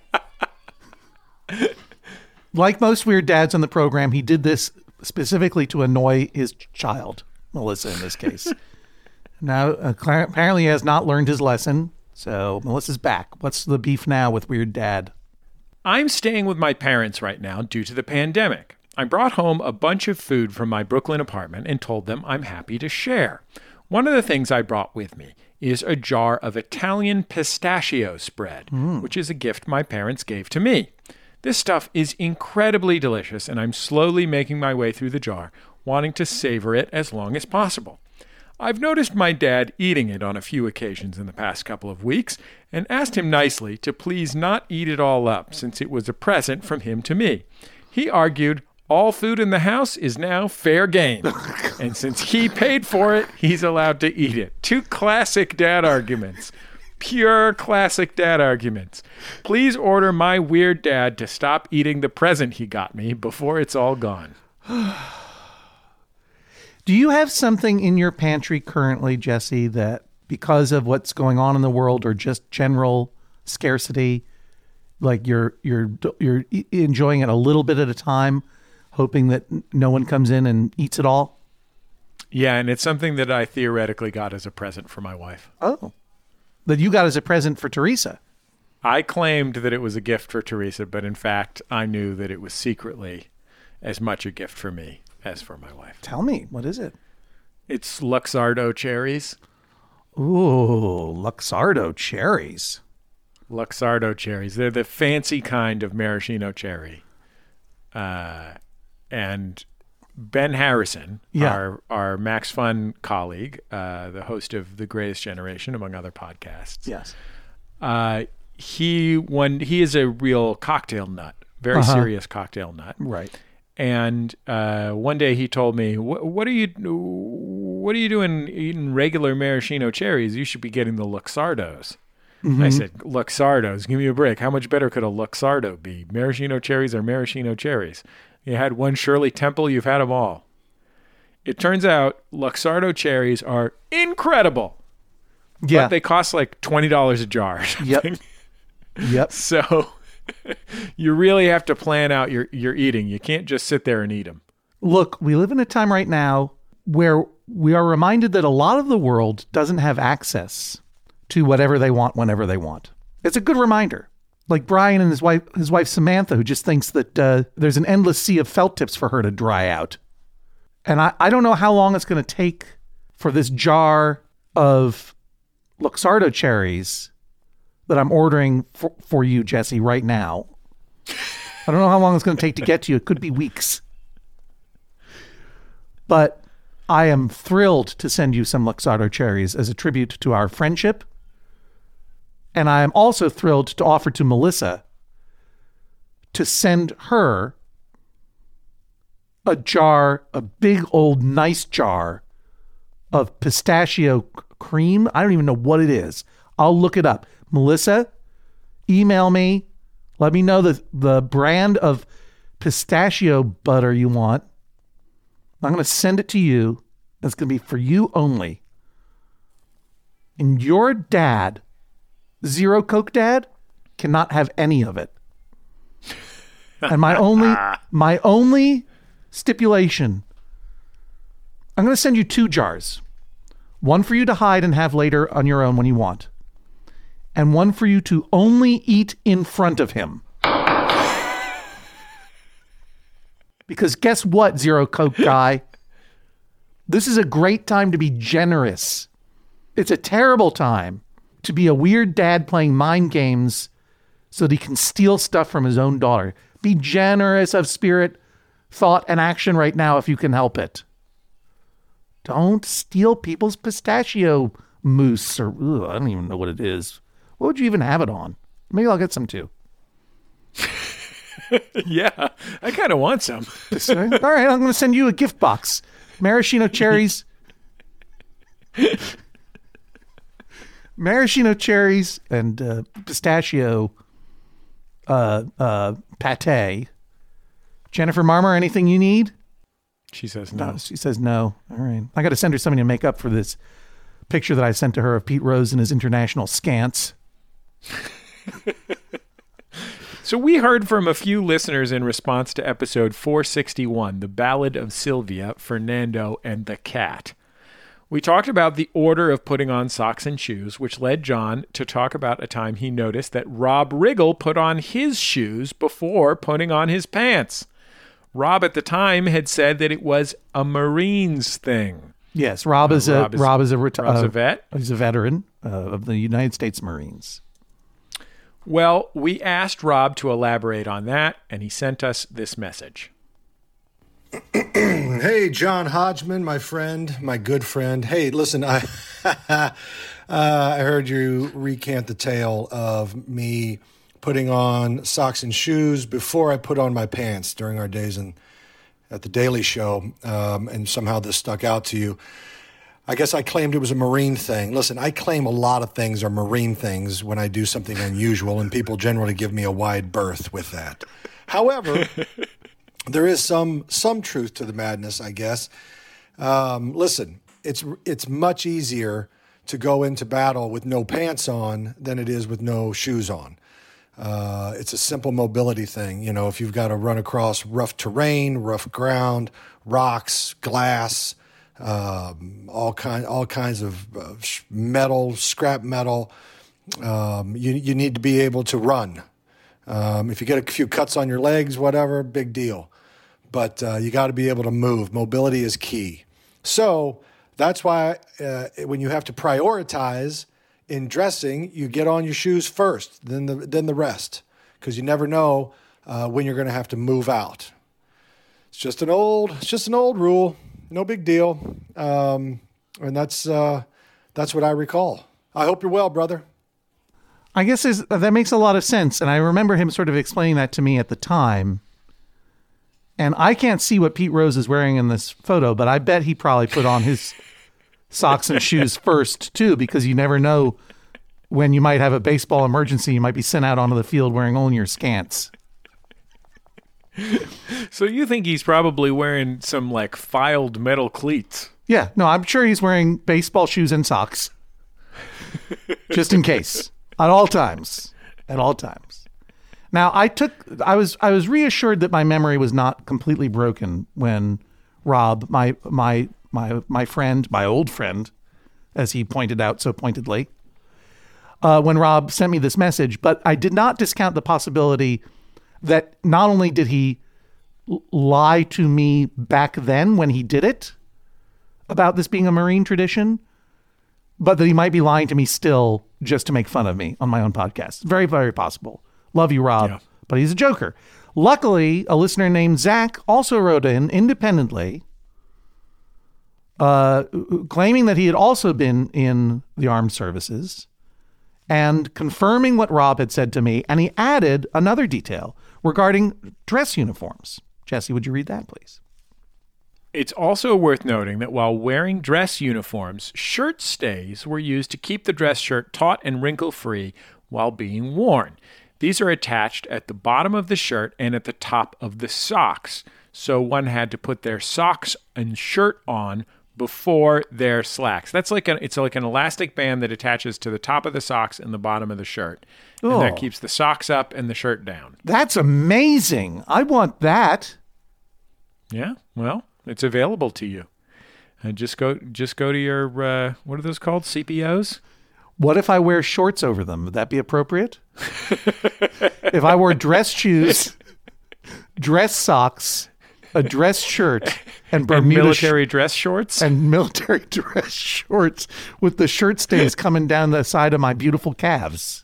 Like most weird dads on the program, he did this specifically to annoy his child, Melissa in this case. Now, apparently he has not learned his lesson, so Melissa's back. What's the beef now with Weird Dad? I'm staying with my parents right now due to the pandemic. I brought home a bunch of food from my Brooklyn apartment and told them I'm happy to share. One of the things I brought with me is a jar of Italian pistachio spread, which is a gift my parents gave to me. This stuff is incredibly delicious, and I'm slowly making my way through the jar, wanting to savor it as long as possible. I've noticed my dad eating it on a few occasions in the past couple of weeks, and asked him nicely to please not eat it all up since it was a present from him to me. He argued all food in the house is now fair game, and since he paid for it, he's allowed to eat it. Two classic dad arguments. Pure classic dad arguments. Please order my weird dad to stop eating the present he got me before it's all gone. Do you have something in your pantry currently, Jesse, that because of what's going on in the world or just general scarcity, like you're enjoying it a little bit at a time, hoping that no one comes in and eats it all? Yeah, and it's something that I theoretically got as a present for my wife. Oh. That you got as a present for Teresa. I claimed that it was a gift for Teresa, but in fact, I knew that it was secretly as much a gift for me as for my wife. Tell me, what is it? It's Luxardo cherries. Ooh, Luxardo cherries. Luxardo cherries. They're the fancy kind of maraschino cherry. And Ben Harrison, our Max Fun colleague, the host of The Greatest Generation, among other podcasts. Yes. He is a real cocktail nut, very serious cocktail nut. Right. And one day he told me, "What are you doing eating regular maraschino cherries? You should be getting the Luxardos." Mm-hmm. I said, "Luxardos? Give me a break. How much better could a Luxardo be? Maraschino cherries are maraschino cherries. You had one Shirley Temple, you've had them all." It turns out Luxardo cherries are incredible. Yeah. But they cost like $20 a jar. Yep. So you really have to plan out your eating. You can't just sit there and eat them. Look, we live in a time right now where we are reminded that a lot of the world doesn't have access to whatever they want whenever they want. It's a good reminder. Like Brian and his wife Samantha, who just thinks that there's an endless sea of felt tips for her to dry out. And I don't know how long it's going to take for this jar of Luxardo cherries that I'm ordering for you, Jesse, right now. I don't know how long it's going to take to get to you. It could be weeks. But I am thrilled to send you some Luxardo cherries as a tribute to our friendship. And I am also thrilled to offer to Melissa to send her a big old nice jar of pistachio cream. I don't even know what it is. I'll look it up. Melissa, email me. Let me know the brand of pistachio butter you want. I'm going to send it to you. It's going to be for you only. And your dad, Zero Coke Dad, cannot have any of it. And my only stipulation, I'm going to send you 2 jars. One for you to hide and have later on your own when you want. And one for you to only eat in front of him. Because guess what, Zero Coke guy? This is a great time to be generous. It's a terrible time to be a weird dad playing mind games so that he can steal stuff from his own daughter. Be generous of spirit, thought, and action right now if you can help it. Don't steal people's pistachio mousse or I don't even know what it is. What would you even have it on? Maybe I'll get some too. Yeah, I kind of want some. All right, I'm going to send you a gift box. Maraschino cherries. Maraschino cherries and pistachio pate. Jennifer Marmor, anything you need? She says no. She says no. All right. I got to send her something to make up for this picture that I sent to her of Pete Rose in his international scants. So we heard from a few listeners in response to episode 461, The Ballad of Sylvia, Fernando, and the Cat. We talked about the order of putting on socks and shoes, which led John to talk about a time he noticed that Rob Riggle put on his shoes before putting on his pants. Rob at the time had said that it was a Marines thing. Yes, Rob is a vet. He's a veteran of the United States Marines. Well, we asked Rob to elaborate on that, and he sent us this message. Hey, John Hodgman, my friend, my good friend. Hey, listen, I heard you recant the tale of me putting on socks and shoes before I put on my pants during our days at the Daily Show, and somehow this stuck out to you. I guess I claimed it was a Marine thing. Listen, I claim a lot of things are Marine things when I do something unusual, and people generally give me a wide berth with that. However, there is some truth to the madness, I guess. Listen, it's much easier to go into battle with no pants on than it is with no shoes on. It's a simple mobility thing. You know, if you've got to run across rough terrain, rough ground, rocks, glass, all kinds of metal, scrap metal, you need to be able to run. If you get a few cuts on your legs, whatever, big deal. But you got to be able to move. Mobility is key. So that's why when you have to prioritize in dressing, you get on your shoes first, then the rest, because you never know when you're going to have to move out. It's just an old rule, no big deal, and that's what I recall. I hope you're well, brother. I guess that makes a lot of sense, and I remember him sort of explaining that to me at the time. And I can't see what Pete Rose is wearing in this photo, but I bet he probably put on his socks and shoes first, too, because you never know when you might have a baseball emergency. You might be sent out onto the field wearing only your scants. So you think he's probably wearing some, like, filed metal cleats? Yeah, no, I'm sure he's wearing baseball shoes and socks. Just in case. At all times. Now, I was reassured that my memory was not completely broken when Rob, my friend, my old friend, as he pointed out so pointedly, when Rob sent me this message, but I did not discount the possibility that not only did he lie to me back then when he did it about this being a Marine tradition, but that he might be lying to me still just to make fun of me on my own podcast. Very, very possible. Love you, Rob, but he's a joker. Luckily, a listener named Zach also wrote in independently, claiming that he had also been in the armed services and confirming what Rob had said to me. And he added another detail regarding dress uniforms. Jesse, would you read that, please? It's also worth noting that while wearing dress uniforms, shirt stays were used to keep the dress shirt taut and wrinkle-free while being worn. These are attached at the bottom of the shirt and at the top of the socks. So one had to put their socks and shirt on before their slacks. It's like an elastic band that attaches to the top of the socks and the bottom of the shirt. Oh. And that keeps the socks up and the shirt down. That's amazing. I want that. Yeah, well, it's available to you. And just go to your, what are those called? CPOs? What if I wear shorts over them? Would that be appropriate? If I wore dress shoes, dress socks, a dress shirt, and Bermuda military dress shorts? And military dress shorts with the shirt stains coming down the side of my beautiful calves.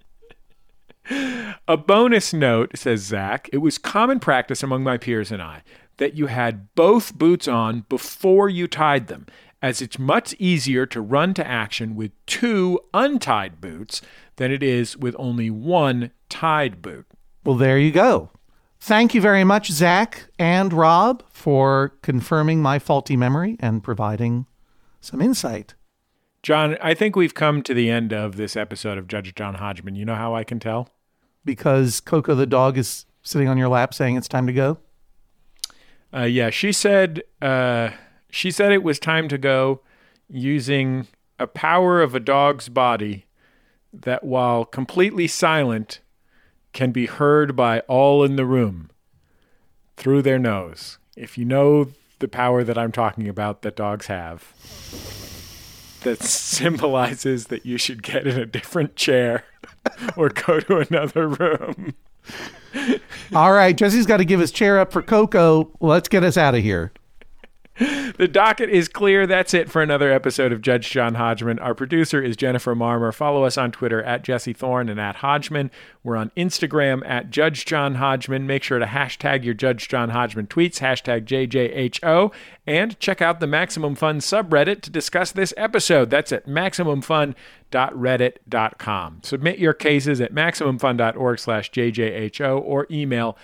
A bonus note, says Zach, it was common practice among my peers and I that you had both boots on before you tied them, as it's much easier to run to action with 2 untied boots than it is with only 1 tied boot. Well, there you go. Thank you very much, Zach and Rob, for confirming my faulty memory and providing some insight. John, I think we've come to the end of this episode of Judge John Hodgman. You know how I can tell? Because Coco the dog is sitting on your lap saying it's time to go? Yeah, she said it was time to go using a power of a dog's body that, while completely silent, can be heard by all in the room through their nose. If you know the power that I'm talking about that dogs have, that symbolizes that you should get in a different chair or go to another room. All right, Jesse's got to give his chair up for Coco. Let's get us out of here. The docket is clear. That's it for another episode of Judge John Hodgman. Our producer is Jennifer Marmer. Follow us on Twitter at Jesse Thorne and at Hodgman. We're on Instagram at Judge John Hodgman. Make sure to hashtag your Judge John Hodgman tweets, hashtag JJHO, and check out the Maximum Fun subreddit to discuss this episode. That's at MaximumFun.reddit.com. Submit your cases at MaximumFun.org/JJHO or email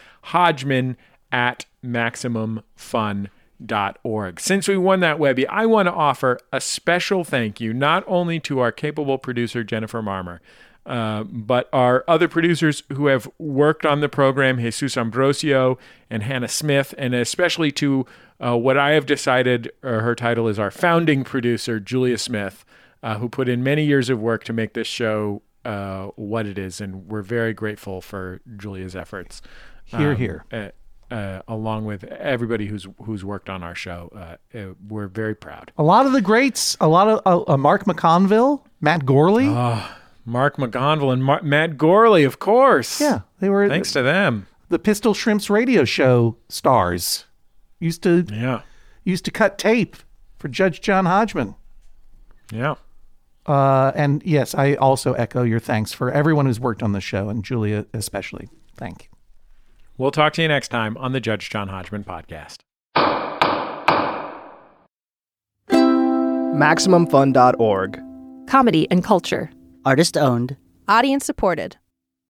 Hodgman@MaximumFun.org. Since we won that Webby, I want to offer a special thank you not only to our capable producer, Jennifer Marmer, but our other producers who have worked on the program, Jesus Ambrosio and Hannah Smith, and especially to what I have decided her title is our founding producer, Julia Smith, who put in many years of work to make this show what it is, and we're very grateful for Julia's efforts. Here. Along with everybody who's worked on our show. We're very proud. A lot of the greats, a lot of Mark McConville, Matt Gorley. Mark McConville and Matt Gorley, of course. Yeah, they were. Thanks to them. The Pistol Shrimps radio show stars used to cut tape for Judge John Hodgman. Yeah. And yes, I also echo your thanks for everyone who's worked on the show, and Julia especially. Thank you. We'll talk to you next time on the Judge John Hodgman podcast. MaximumFun.org. Comedy and culture. Artist owned. Audience supported.